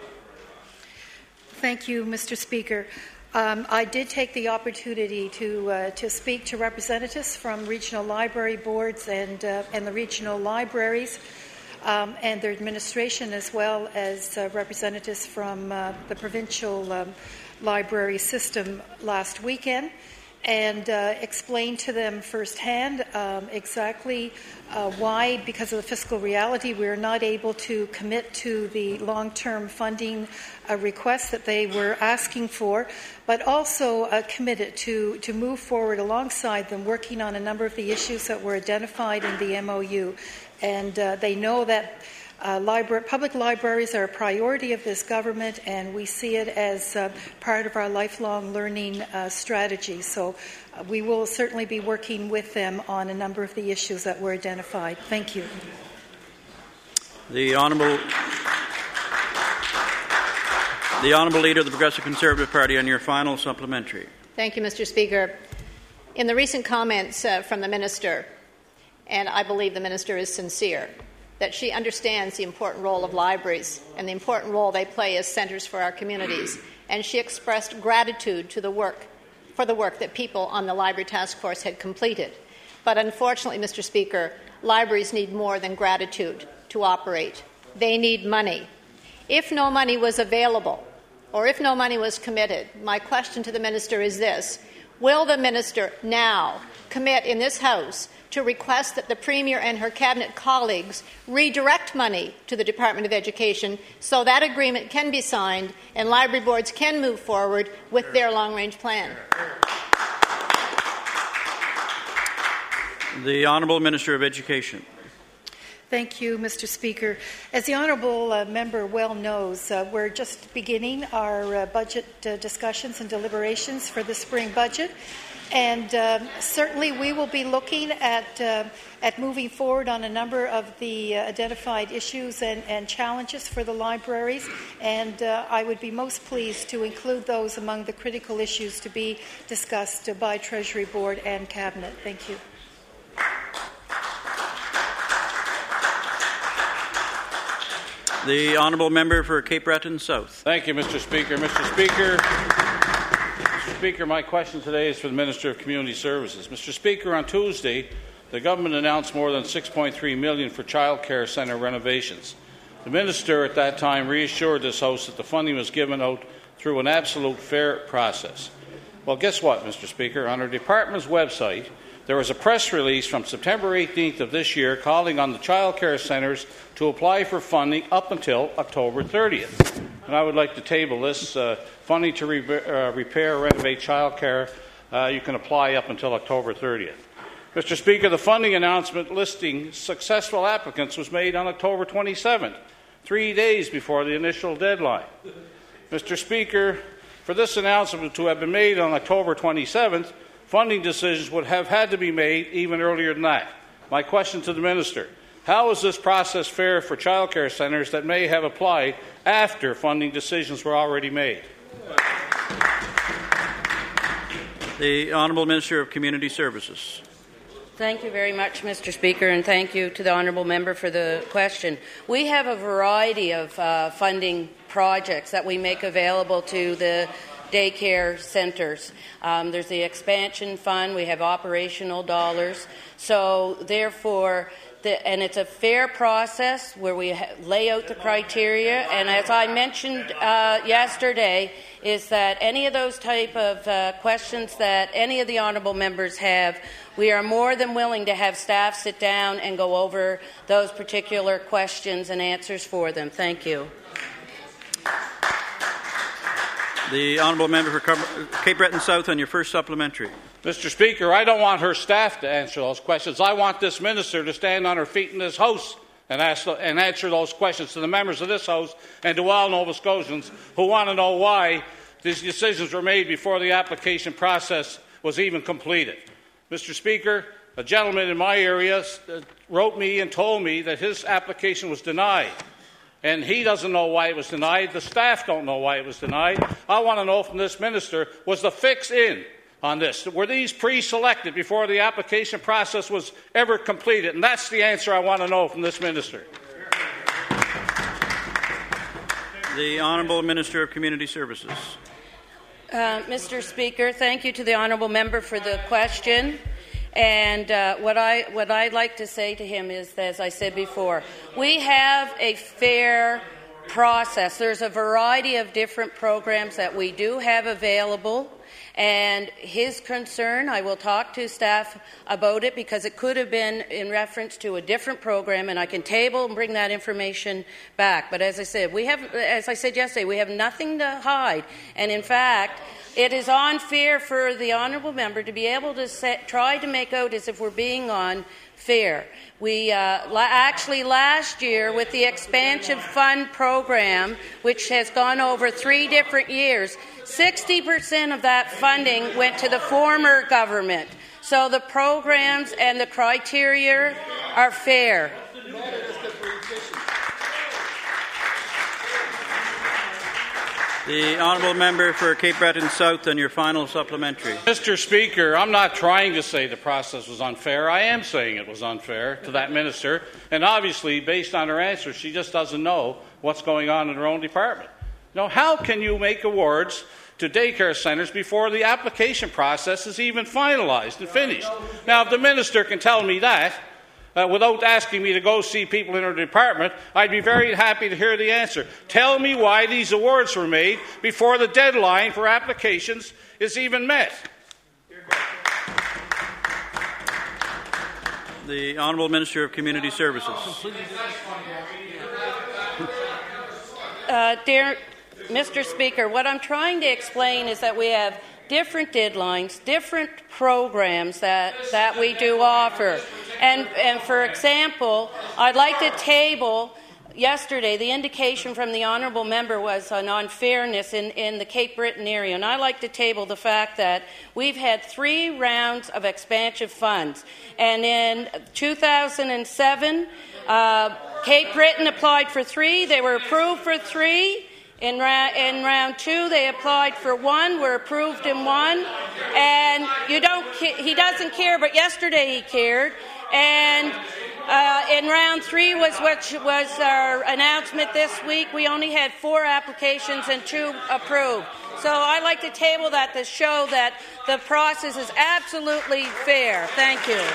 Thank you, Mister Speaker. Um, I did take the opportunity to uh, to speak to representatives from regional library boards and uh, and the regional libraries um, and their administration, as well as uh, representatives from uh, the provincial um, library system last weekend, and uh, explained to them firsthand um, exactly uh, why, because of the fiscal reality, we are not able to commit to the long-term funding uh, requests that they were asking for, but also uh, committed to, to move forward alongside them, working on a number of the issues that were identified in the M O U. And uh, they know that Uh, libra- public libraries are a priority of this government, and we see it as uh, part of our lifelong learning uh, strategy. So uh, we will certainly be working with them on a number of the issues that were identified. Thank you. The Honourable The Honourable Leader of the Progressive Conservative Party on your final supplementary. Thank you, Mister Speaker. In the recent comments uh, from the Minister, and I believe the Minister is sincere, that she understands the important role of libraries and the important role they play as centres for our communities. And she expressed gratitude to the work, for the work that people on the Library Task Force had completed. But unfortunately, Mister Speaker, libraries need more than gratitude to operate. They need money. If no money was available, or if no money was committed, my question to the Minister is this. Will the Minister now commit in this House to request that the Premier and her Cabinet colleagues redirect money to the Department of Education so that agreement can be signed and library boards can move forward with their long-range plan? The Honourable Minister of Education. Thank you, Mister Speaker. As the honourable uh, member well knows, uh, we're just beginning our uh, budget uh, discussions and deliberations for the spring budget. And uh, certainly we will be looking at uh, at moving forward on a number of the uh, identified issues and, and challenges for the libraries. And uh, I would be most pleased to include those among the critical issues to be discussed uh, by Treasury Board and Cabinet. Thank you. The Honourable Member for Cape Breton South. Thank you, Mister Speaker. Mister Speaker, Mister Speaker, my question today is for the Minister of Community Services. Mister Speaker, on Tuesday, the government announced more than six point three million dollars for child care centre renovations. The Minister at that time reassured this House that the funding was given out through an absolute fair process. Well, guess what, Mister Speaker? On our department's website, there was a press release from September eighteenth of this year calling on the child care centres to apply for funding up until October thirtieth. And I would like to table this. Uh, funding to re- uh, repair, renovate child care, uh, you can apply up until October thirtieth. Mister Speaker, the funding announcement listing successful applicants was made on October twenty-seventh, three days before the initial deadline. Mister Speaker, for this announcement to have been made on October twenty-seventh, funding decisions would have had to be made even earlier than that. My question to the Minister, how is this process fair for child care centres that may have applied after funding decisions were already made? The Honourable Minister of Community Services. Thank you very much, Mister Speaker, and thank you to the honourable member for the question. We have a variety of uh, funding projects that we make available to the daycare centres. Um, there's the expansion fund. We have operational dollars. So, therefore, the, and it's a fair process where we ha- lay out the criteria. And as I mentioned uh, yesterday, is that any of those type of uh, questions that any of the honourable members have, we are more than willing to have staff sit down and go over those particular questions and answers for them. Thank you. The honourable member for Cape Breton South on your first supplementary. Mister Speaker, I don't want her staff to answer those questions. I want this minister to stand on her feet in this House and, ask, and answer those questions to the members of this House and to all Nova Scotians who want to know why these decisions were made before the application process was even completed. Mister Speaker, a gentleman in my area wrote me and told me that his application was denied. And he doesn't know why it was denied. The staff don't know why it was denied. I want to know from this minister, was the fix in on this? Were these pre-selected before the application process was ever completed? And that's the answer I want to know from this minister. The Honourable Minister of Community Services. Uh, Mister Speaker, thank you to the honourable member for the question. And uh, what, I, what I'd like to say to him is, as I said before, we have a fair process. There's a variety of different programs that we do have available. And his concern, I will talk to staff about it because it could have been in reference to a different program, and I can table and bring that information back. But as I said, we have, as I said yesterday, we have nothing to hide. And in fact, it is unfair for the honourable member to be able to set, try to make out as if we're being unfair. We uh, la- actually last year with the expansion fund program, which has gone over three different years, sixty percent of that funding went to the former government. So the programs and the criteria are fair. The honourable member for Cape Breton South on your final supplementary. Mister Speaker, I'm not trying to say the process was unfair. I am saying it was unfair to that minister. And obviously, based on her answer, she just doesn't know what's going on in her own department. Now, how can you make awards to daycare centres before the application process is even finalised and finished? Now, if the minister can tell me that, Uh, without asking me to go see people in her department, I'd be very happy to hear the answer. Tell me why these awards were made before the deadline for applications is even met. The Honourable Minister of Community Services. Uh, dear Mister Speaker, what I'm trying to explain is that we have different deadlines, different programs that, that we do offer. And, and for example, I'd like to table yesterday, the indication from the honourable member was on unfairness in, in the Cape Breton area. And I'd like to table the fact that we've had three rounds of expansion funds. And in two thousand seven, uh, Cape Breton applied for three. They were approved for three. In, ra- in round two, they applied for one, were approved in one, and you don't. Ca- he doesn't care, but yesterday he cared. And uh, in round three was which was our announcement this week. We only had four applications and two approved. So I'd like to table that to show that the process is absolutely fair. Thank you.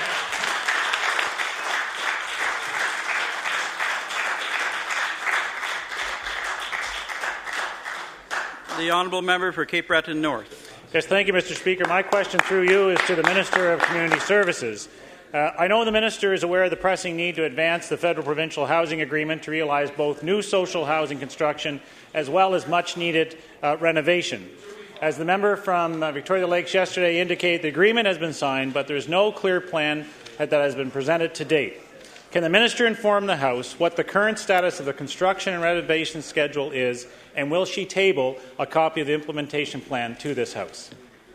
The honourable member for Cape Breton North. Yes, thank you, Mister Speaker. My question through you is to the Minister of Community Services. Uh, I know the Minister is aware of the pressing need to advance the federal-provincial housing agreement to realise both new social housing construction as well as much-needed uh, renovation. As the member from uh, Victoria Lakes yesterday indicated, the agreement has been signed, but there is no clear plan that has been presented to date. Can the Minister inform the House what the current status of the construction and renovation schedule is, and will she table a copy of the implementation plan to this House?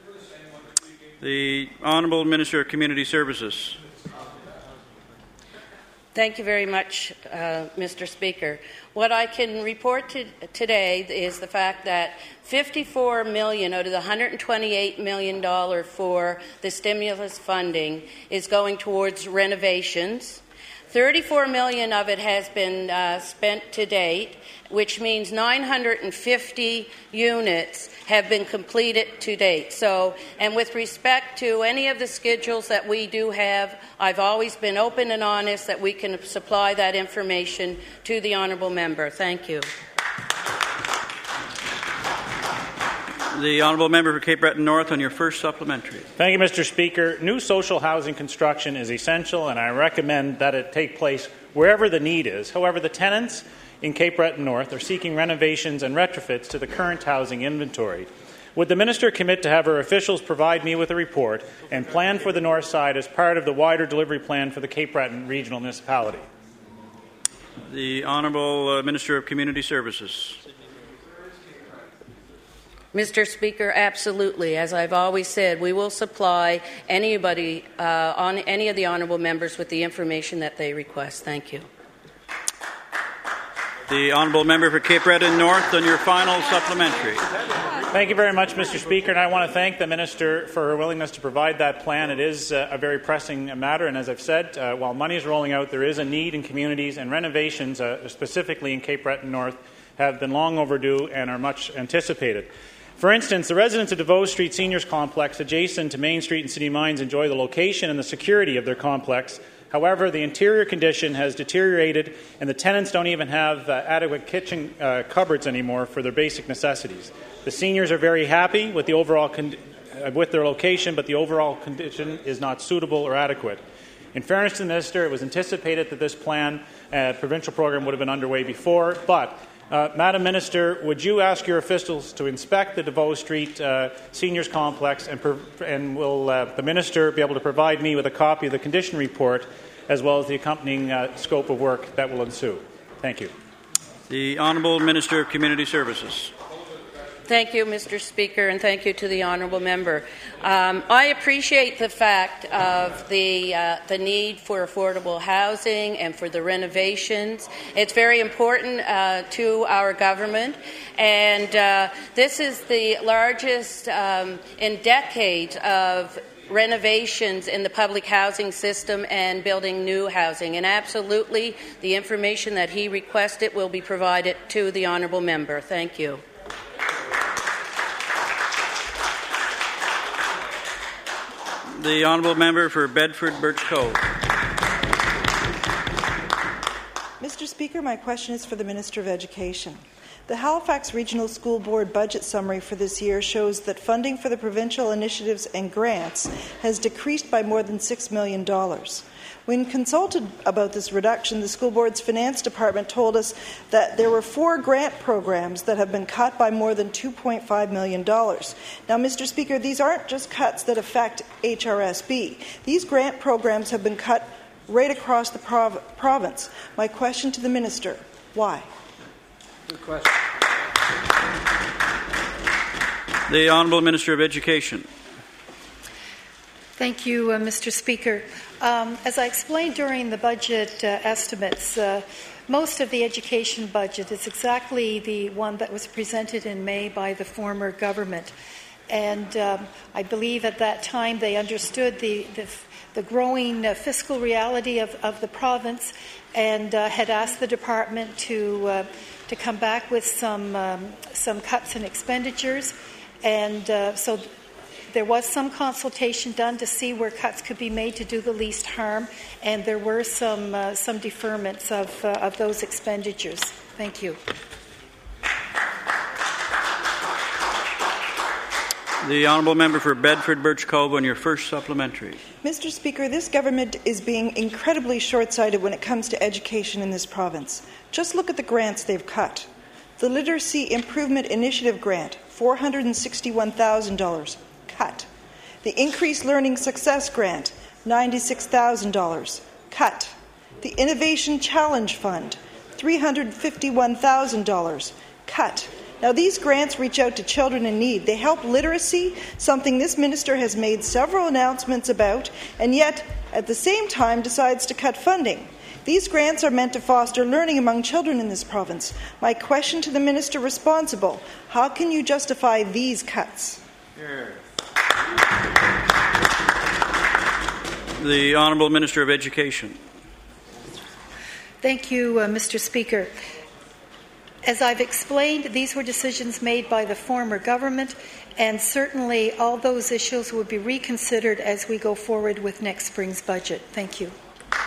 The Honourable Minister of Community Services. Thank you very much, uh, Mister Speaker. What I can report to, today is the fact that fifty-four million dollars out of the one hundred twenty-eight million dollars for the stimulus funding is going towards renovations. thirty-four million dollars of it has been uh, spent to date, which means nine hundred fifty units have been completed to date. So, and with respect to any of the schedules that we do have, I've always been open and honest that we can supply that information to the honourable member. Thank you. The honourable member for Cape Breton North on your first supplementary. Thank you, Mister Speaker. New social housing construction is essential, and I recommend that it take place wherever the need is. However, the tenants in Cape Breton North are seeking renovations and retrofits to the current housing inventory. Would the minister commit to have her officials provide me with a report and plan for the north side as part of the wider delivery plan for the Cape Breton Regional Municipality? The Honourable uh, Minister of Community Services. Mister Speaker, absolutely. As I've always said, we will supply anybody, uh, on any of the honourable members with the information that they request. Thank you. The honourable member for Cape Breton North on your final supplementary. Thank you very much, Mister Speaker, and I want to thank the minister for her willingness to provide that plan. It is uh, a very pressing matter, and as I've said, uh, while money is rolling out, there is a need in communities, and renovations, uh, specifically in Cape Breton North, have been long overdue and are much anticipated. For instance, the residents of DeVoe Street Seniors Complex adjacent to Main Street and City Mines enjoy the location and the security of their complex. However, the interior condition has deteriorated and the tenants don't even have uh, adequate kitchen uh, cupboards anymore for their basic necessities. The seniors are very happy with the overall con- uh, with their location, but the overall condition is not suitable or adequate. In fairness to the minister, it was anticipated that this plan, uh, provincial program, would have been underway before, but Uh, Madam Minister, would you ask your officials to inspect the DeVoe Street uh, Seniors Complex, and, per- and will uh, the Minister be able to provide me with a copy of the condition report as well as the accompanying uh, scope of work that will ensue? Thank you. The Honourable Minister of Community Services. Thank you, Mister Speaker, and thank you to the honourable member. Um, I appreciate the fact of the uh, the need for affordable housing and for the renovations. It's very important uh, to our government, and uh, this is the largest um, in decades of renovations in the public housing system and building new housing. And absolutely, the information that he requested will be provided to the honourable member. Thank you. The honourable member for Bedford Birch Cove. Mister Speaker, my question is for the Minister of Education. The Halifax Regional School Board budget summary for this year shows that funding for the provincial initiatives and grants has decreased by more than six million dollars. When consulted about this reduction, the school board's finance department told us that there were four grant programs that have been cut by more than two point five million dollars. Now, Mister Speaker, these aren't just cuts that affect H R S B. These grant programs have been cut right across the prov- province. My question to the minister, why? Good question. The Honourable Minister of Education. Thank you, uh, Mister Speaker. Um, as I explained during the budget uh, estimates, uh, most of the education budget is exactly the one that was presented in May by the former government. And um, I believe at that time they understood the, the, the growing uh, fiscal reality of, of the province and uh, had asked the department to, uh, to come back with some, um, some cuts in expenditures. And uh, so there was some consultation done to see where cuts could be made to do the least harm, and there were some uh, some deferments of uh, of those expenditures. Thank you. The honourable member for Bedford Birch Cove on your first supplementary. Mister Speaker, this government is being incredibly short-sighted when it comes to education in this province. Just look at the grants they've cut. The Literacy Improvement Initiative grant, four hundred sixty-one thousand dollars. Cut. The Increased Learning Success Grant, ninety-six thousand dollars. Cut. The Innovation Challenge Fund, three hundred fifty-one thousand dollars. Cut. Now, these grants reach out to children in need. They help literacy, something this minister has made several announcements about, and yet, at the same time, decides to cut funding. These grants are meant to foster learning among children in this province. My question to the minister responsible, how can you justify these cuts? Here. The Honourable Minister of Education. Thank you, uh, Mister Speaker. As I've explained, these were decisions made by the former government, and certainly all those issues will be reconsidered as we go forward with next spring's budget. Thank you.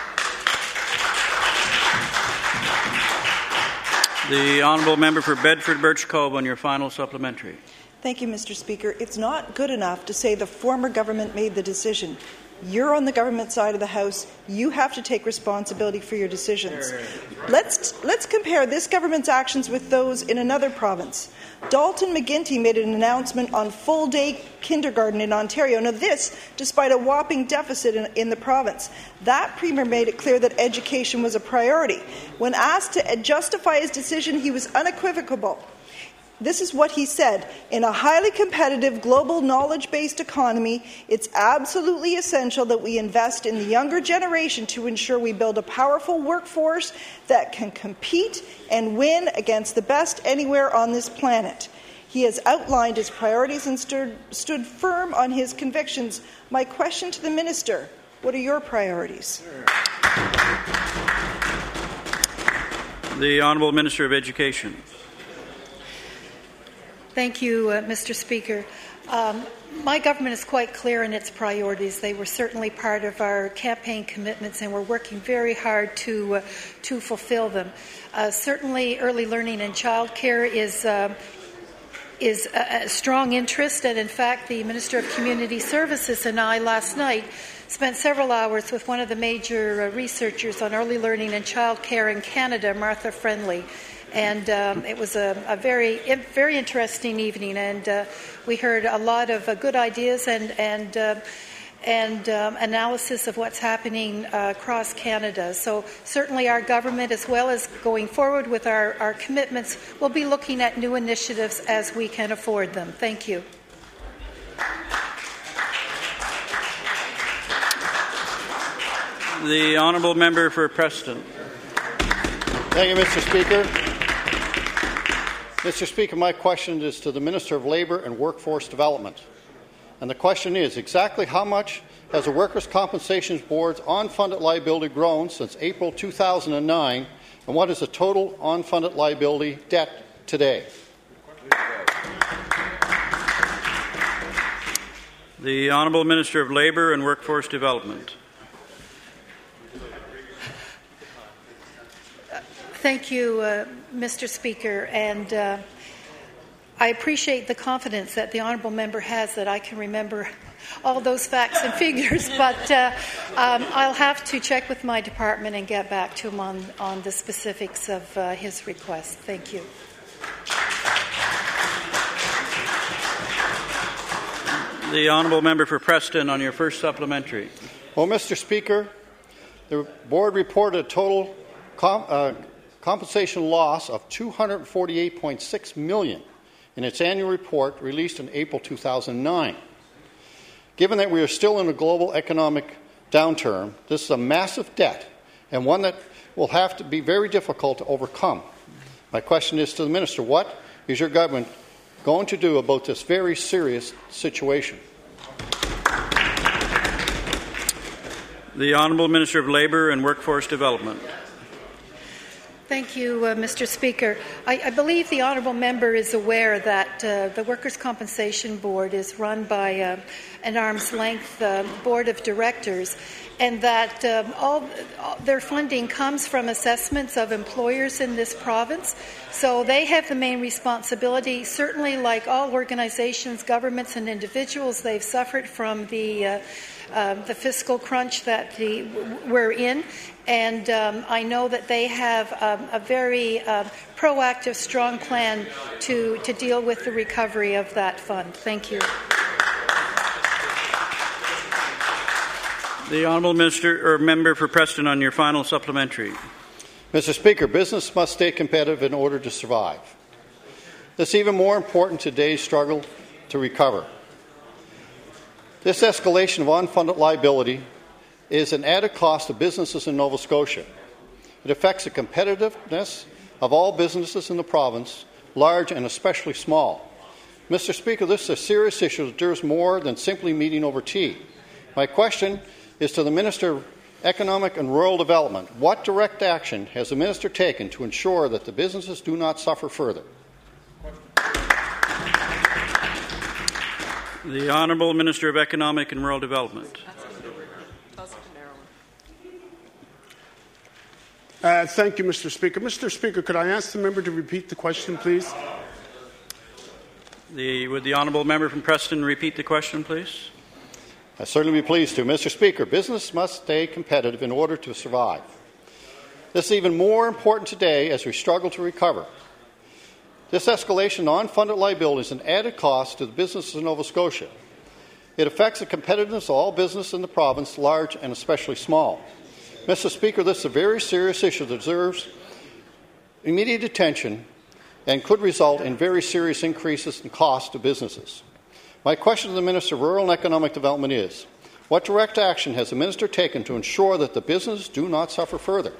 The honourable member for Bedford Birch Cove on your final supplementary. Thank you, Mister Speaker. It's not good enough to say the former government made the decision. You're on the government side of the House. You have to take responsibility for your decisions. Let's, let's compare this government's actions with those in another province. Dalton McGuinty made an announcement on full-day kindergarten in Ontario. Now this, despite a whopping deficit in, in the province. That Premier made it clear that education was a priority. When asked to justify his decision, he was unequivocal. This is what he said: in a highly competitive global knowledge-based economy, it's absolutely essential that we invest in the younger generation to ensure we build a powerful workforce that can compete and win against the best anywhere on this planet. He has outlined his priorities and stood, stood firm on his convictions. My question to the Minister, what are your priorities? The Honourable Minister of Education. Thank you, uh, Mister Speaker. Um, my government is quite clear in its priorities. They were certainly part of our campaign commitments, and we're working very hard to uh, to fulfill them. Uh, certainly, early learning and childcare is uh, is a, a strong interest, and in fact, the Minister of Community Services and I last night spent several hours with one of the major uh, researchers on early learning and childcare in Canada, Martha Friendly. And um, it was a, a very, very interesting evening, and uh, we heard a lot of uh, good ideas and and uh, and um, analysis of what's happening uh, across Canada. So certainly, our government, as well as going forward with our, our commitments, will be looking at new initiatives as we can afford them. Thank you. The honourable member for Preston. Thank you, Mister Speaker. Mister Speaker, my question is to the Minister of Labour and Workforce Development. And the question is, exactly how much has the Workers' Compensation Board's unfunded liability grown since April two thousand nine, and what is the total unfunded liability debt today? The Honourable Minister of Labour and Workforce Development. Thank you, uh, Mister Speaker, and uh, I appreciate the confidence that the honourable member has that I can remember all those facts and figures, but uh, um, I'll have to check with my department and get back to him on, on the specifics of uh, his request. Thank you. The honourable member for Preston on your first supplementary. Well, Mister Speaker, the board reported a total com- uh, compensation loss of two hundred forty-eight point six million dollars in its annual report released in April two thousand nine. Given that we are still in a global economic downturn, this is a massive debt and one that will have to be very difficult to overcome. My question is to the Minister, what is your government going to do about this very serious situation? The Honourable Minister of Labour and Workforce Development. Thank you, uh, Mister Speaker. I, I believe the honourable member is aware that uh, the Workers' Compensation Board is run by uh, an arm's-length uh, board of directors, and that um, all, all their funding comes from assessments of employers in this province. So they have the main responsibility. Certainly, like all organizations, governments, and individuals, they've suffered from the uh, uh, the fiscal crunch that the, we're in. And um, I know that they have um, a very uh, proactive, strong plan to, to deal with the recovery of that fund. Thank you. The Honourable Minister or Member for Preston on your final supplementary. Mister Speaker, business must stay competitive in order to survive. This is even more important in today's struggle to recover. This escalation of unfunded liability is an added cost to businesses in Nova Scotia. It affects the competitiveness of all businesses in the province, large and especially small. Mister Speaker, this is a serious issue that deserves more than simply meeting over tea. My question is to the Minister Economic and Rural Development, what direct action has the minister taken to ensure that the businesses do not suffer further? The Honourable Minister of Economic and Rural Development. Uh, thank you, Mister Speaker. Mister Speaker, could I ask the member to repeat the question, please? The, would the Honourable Member from Preston repeat the question, please? I certainly be pleased to. Mister Speaker, business must stay competitive in order to survive. This is even more important today as we struggle to recover. This escalation of unfunded liability is an added cost to the businesses in Nova Scotia. It affects the competitiveness of all business in the province, large and especially small. Mister Speaker, this is a very serious issue that deserves immediate attention and could result in very serious increases in costs to businesses. My question to the Minister of Rural and Economic Development is, what direct action has the Minister taken to ensure that the businesses do not suffer further?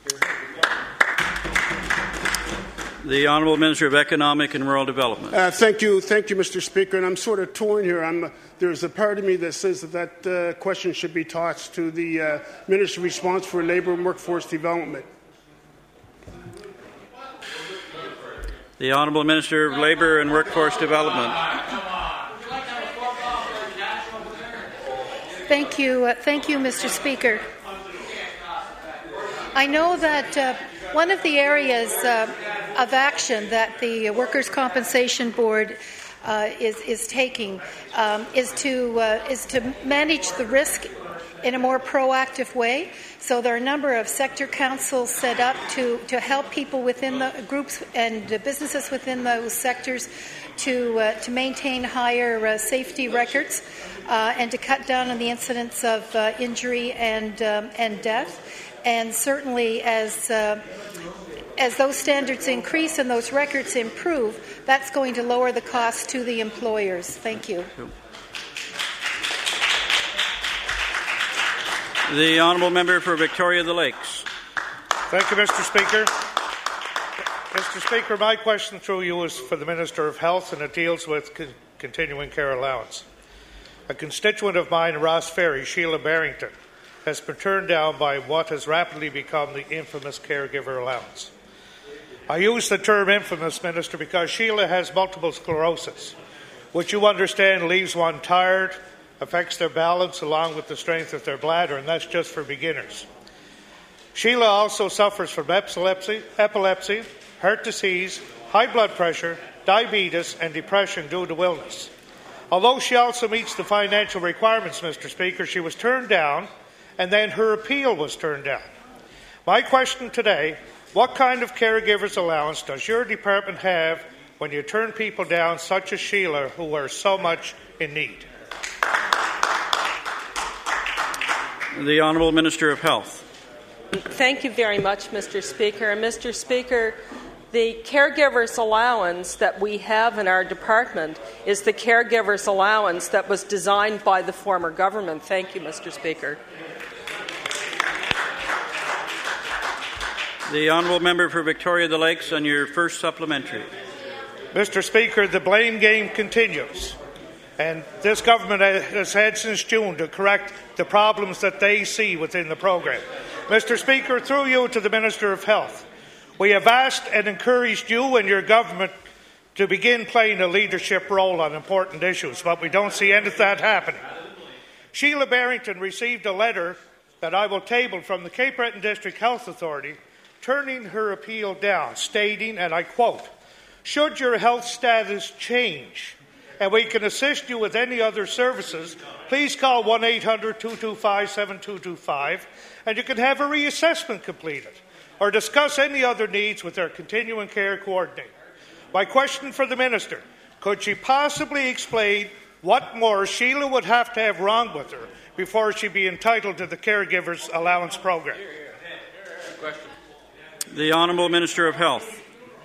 The Honourable Minister of Economic and Rural Development. Uh, thank you, thank you, Mister Speaker. And I'm sort of torn here. I'm, there's a part of me that says that that uh, question should be tossed to the uh, Minister responsible for Labour and Workforce Development. The Honourable Minister of Labour and Workforce Development. Thank you, uh, thank you, Mister Speaker. I know that uh, one of the areas uh, of action that the Workers' Compensation Board uh, is, is taking um, is to uh, is to manage the risk in a more proactive way. So there are a number of sector councils set up to, to help people within the groups and uh, businesses within those sectors to uh, to maintain higher uh, safety records uh, and to cut down on the incidence of uh, injury and um, and death. And certainly, as uh, as those standards increase and those records improve, that's going to lower the cost to the employers. Thank you. The Honourable Member for Victoria the Lakes. Thank you, Mister Speaker. Mister Speaker, my question through you is for the Minister of Health, and it deals with con- continuing care allowance. A constituent of mine in Ross Ferry, Sheila Barrington, has been turned down by what has rapidly become the infamous caregiver allowance. I use the term infamous, Minister, because Sheila has multiple sclerosis, which you understand leaves one tired, affects their balance along with the strength of their bladder, and that's just for beginners. Sheila also suffers from epilepsy, epilepsy, heart disease, high blood pressure, diabetes, and depression due to illness. Although she also meets the financial requirements, Mister Speaker, she was turned down, and then her appeal was turned down. My question today, what kind of caregiver's allowance does your department have when you turn people down such as Sheila who are so much in need? The Honourable Minister of Health. Thank you very much, Mister Speaker. And Mister Speaker, the caregiver's allowance that we have in our department is the caregiver's allowance that was designed by the former government. Thank you, Mister Speaker. The Honourable Member for Victoria the Lakes on your first supplementary. Mister Speaker, the blame game continues, and this government has had since June to correct the problems that they see within the program. Mister Speaker, through you to the Minister of Health, we have asked and encouraged you and your government to begin playing a leadership role on important issues, but we don't see any of that happening. Sheila Barrington received a letter that I will table from the Cape Breton District Health Authority turning her appeal down, stating, and I quote, "Should your health status change and we can assist you with any other services, please call one eight hundred, two two five, seven two two five and you can have a reassessment completed or discuss any other needs with our continuing care coordinator." My question for the Minister, could she possibly explain what more Sheila would have to have wrong with her before she be entitled to the caregiver's allowance program? The Honourable Minister of Health.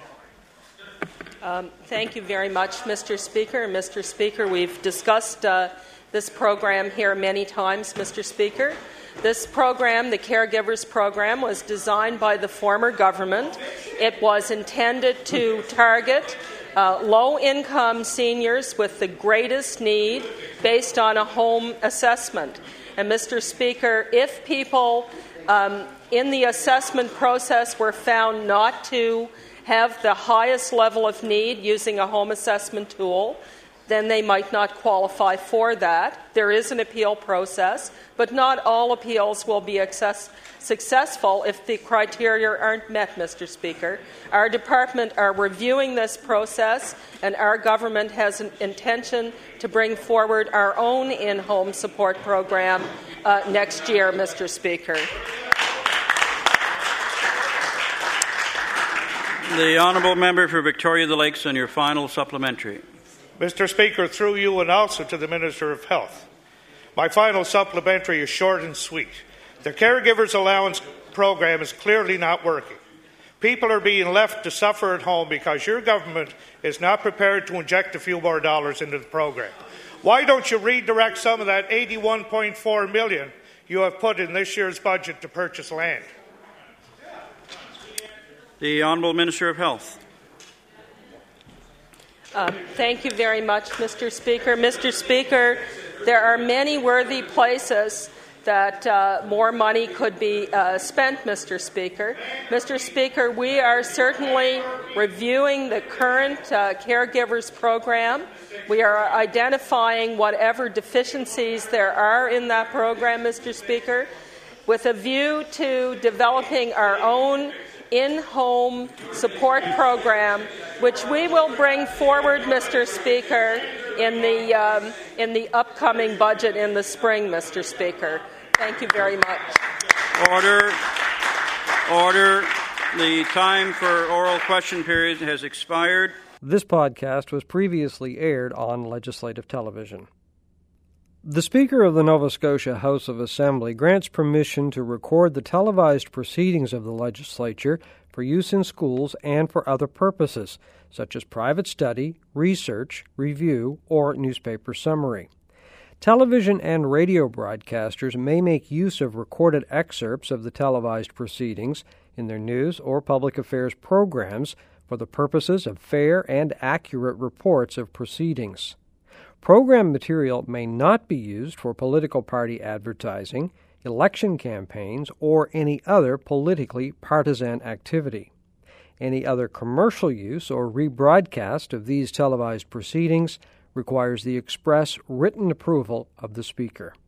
Um, thank you very much, Mister Speaker. Mister Speaker, we've discussed uh, this program here many times, Mister Speaker. This program, the Caregivers Program, was designed by the former government. It was intended to target uh, low-income seniors with the greatest need based on a home assessment. And, Mister Speaker, if people um, in the assessment process were found not to have the highest level of need using a home assessment tool, then they might not qualify for that. There is an appeal process, but not all appeals will be access- successful if the criteria aren't met, Mister Speaker. Our department are reviewing this process, and our government has an intention to bring forward our own in-home support program uh, next year, Mister Speaker. The honourable member for Victoria the Lakes on your final supplementary. Mister Speaker, through you and also to the Minister of Health. My final supplementary is short and sweet. The Caregivers Allowance program is clearly not working. People are being left to suffer at home because your government is not prepared to inject a few more dollars into the program. Why don't you redirect some of that eighty-one point four million dollars you have put in this year's budget to purchase land? The Honourable Minister of Health. Um, thank you very much, Mister Speaker. Mister Speaker, there are many worthy places that uh, more money could be uh, spent, Mister Speaker. Mister Speaker, we are certainly reviewing the current uh, caregivers program. We are identifying whatever deficiencies there are in that program, Mister Speaker, with a view to developing our own in-home support program, which we will bring forward, Mister Speaker, in the um, in the upcoming budget in the spring, Mister Speaker. Thank you very much. Order. Order. The time for oral question period has expired. This podcast was previously aired on Legislative Television. The Speaker of the Nova Scotia House of Assembly grants permission to record the televised proceedings of the legislature for use in schools and for other purposes, such as private study, research, review, or newspaper summary. Television and radio broadcasters may make use of recorded excerpts of the televised proceedings in their news or public affairs programs for the purposes of fair and accurate reports of proceedings. Program material may not be used for political party advertising, election campaigns, or any other politically partisan activity. Any other commercial use or rebroadcast of these televised proceedings requires the express written approval of the Speaker.